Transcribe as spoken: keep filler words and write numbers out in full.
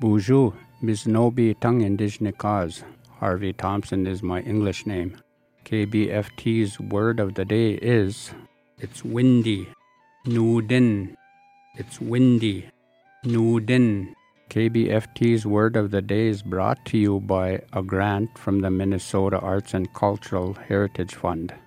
Bonjour, Bisnobi Tung Indijnikaz. Harvey Thompson is my English name. K B F T's word of the day is, it's windy. Noodin. It's windy. Noodin. K B F T's word of the day is brought to you by a grant from the Minnesota Arts and Cultural Heritage Fund.